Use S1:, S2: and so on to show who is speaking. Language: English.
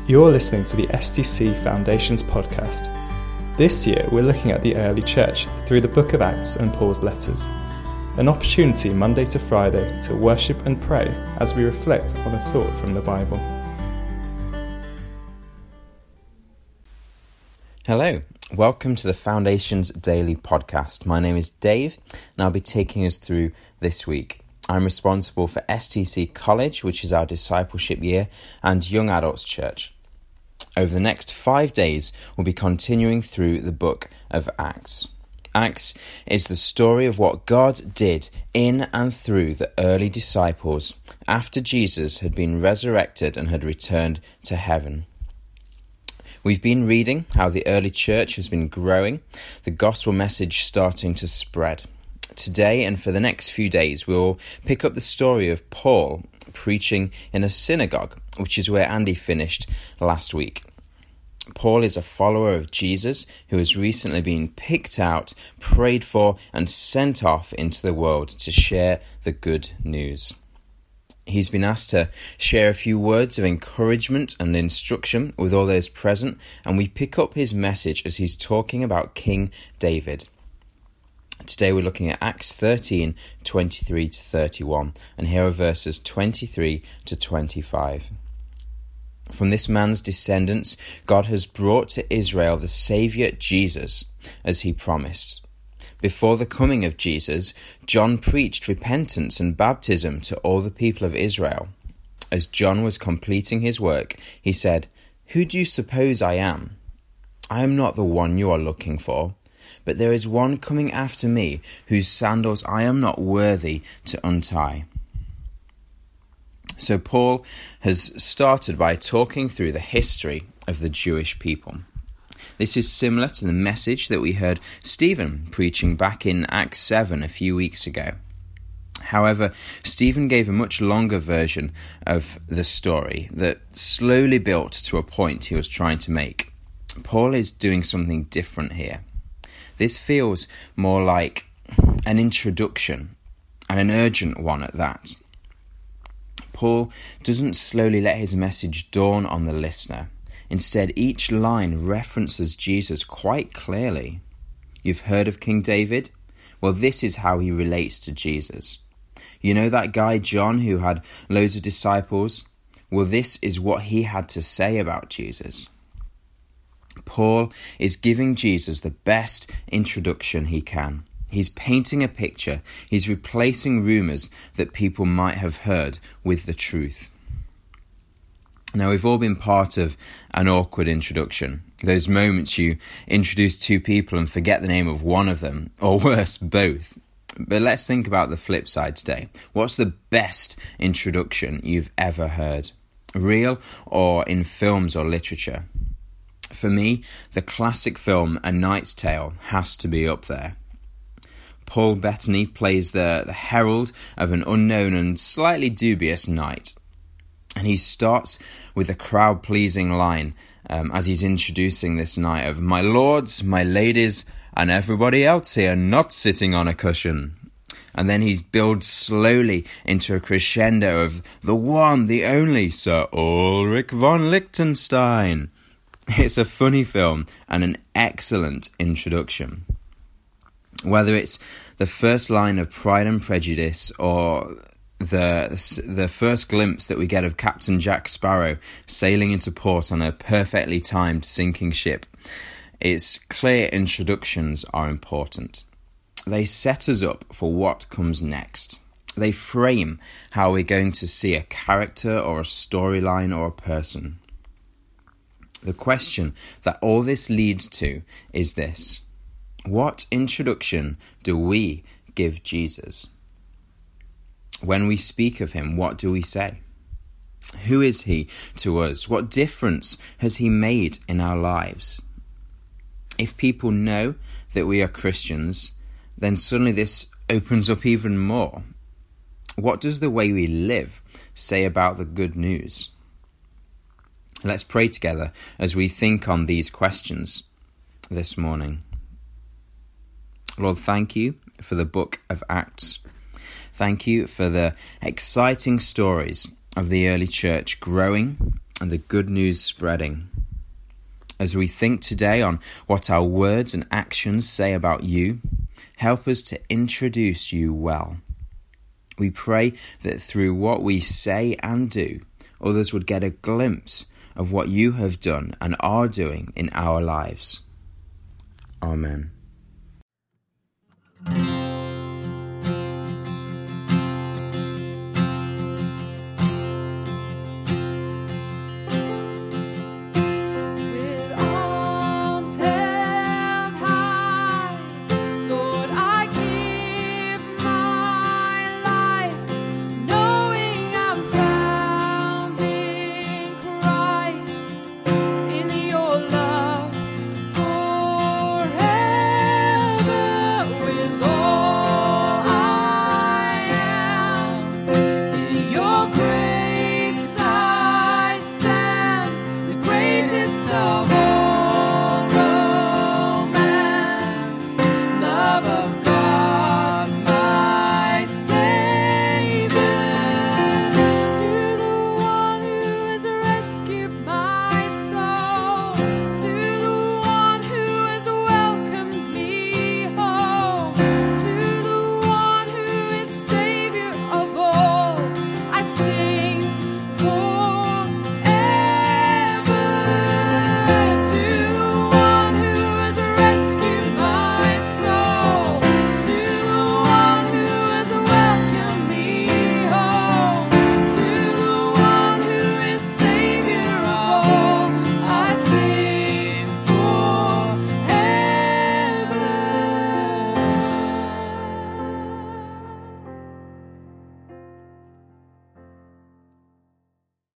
S1: You're listening to the STC Foundations podcast. This year, we're looking at the early church through the book of Acts and Paul's letters. An opportunity Monday to Friday to worship and pray as we reflect on a thought from the Bible.
S2: Hello, welcome to the Foundations Daily podcast. My name is Dave and I'll be taking us through this week. I'm responsible for STC College, which is our discipleship year, and Young Adults Church. Over the next 5 days, we'll be continuing through the book of Acts. Acts is the story of what God did in and through the early disciples after Jesus had been resurrected and had returned to heaven. We've been reading how the early church has been growing, the gospel message starting to spread. Today and for the next few days, we'll pick up the story of Paul preaching in a synagogue, which is where Andy finished last week. Paul is a follower of Jesus who has recently been picked out, prayed for, and sent off into the world to share the good news. He's been asked to share a few words of encouragement and instruction with all those present, and we pick up his message as he's talking about King David. Today we're looking at Acts 13, 23 to 31, and here are verses 23 to 25. From this man's descendants, God has brought to Israel the Saviour Jesus, as he promised. Before the coming of Jesus, John preached repentance and baptism to all the people of Israel. As John was completing his work, he said, "Who do you suppose I am? I am not the one you are looking for. But there is one coming after me, whose sandals I am not worthy to untie." So Paul has started by talking through the history of the Jewish people. This is similar to the message that we heard Stephen preaching back in Acts 7 a few weeks ago. However, Stephen gave a much longer version of the story that slowly built to a point he was trying to make. Paul is doing something different here. This feels more like an introduction, and an urgent one at that. Paul doesn't slowly let his message dawn on the listener. Instead, each line references Jesus quite clearly. You've heard of King David? Well, this is how he relates to Jesus. You know that guy John who had loads of disciples? Well, this is what he had to say about Jesus. Paul is giving Jesus the best introduction he can. He's painting a picture. He's replacing rumours that people might have heard with the truth. Now, we've all been part of an awkward introduction. Those moments you introduce two people and forget the name of one of them, or worse, both. But let's think about the flip side today. What's the best introduction you've ever heard? Real or in films or literature? For me, the classic film A Knight's Tale has to be up there. Paul Bettany plays the herald of an unknown and slightly dubious knight. And he starts with a crowd-pleasing line as he's introducing this knight of, "My lords, my ladies, and everybody else here not sitting on a cushion." And then he builds slowly into a crescendo of the one, the only Sir Ulrich von Liechtenstein. It's a funny film and an excellent introduction. Whether it's the first line of Pride and Prejudice or the first glimpse that we get of Captain Jack Sparrow sailing into port on a perfectly timed sinking ship, it's clear introductions are important. They set us up for what comes next. They frame how we're going to see a character or a storyline or a person. The question that all this leads to is this: what introduction do we give Jesus? When we speak of him, what do we say? Who is he to us? What difference has he made in our lives? If people know that we are Christians, then suddenly this opens up even more. What does the way we live say about the good news? Let's pray together as we think on these questions this morning. Lord, thank you for the book of Acts. Thank you for the exciting stories of the early church growing and the good news spreading. As we think today on what our words and actions say about you, help us to introduce you well. We pray that through what we say and do, others would get a glimpse of what you have done and are doing in our lives. Amen.